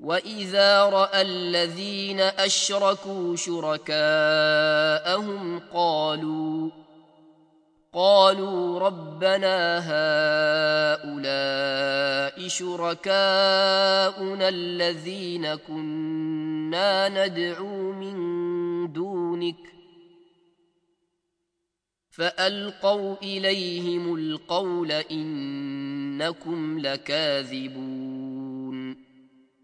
وإذا رأى الذين أشركوا شركاءهم قالوا ربنا هؤلاء شركاؤنا الذين كنا ندعو من دونك فألقوا إليهم القول إنكم لكاذبون.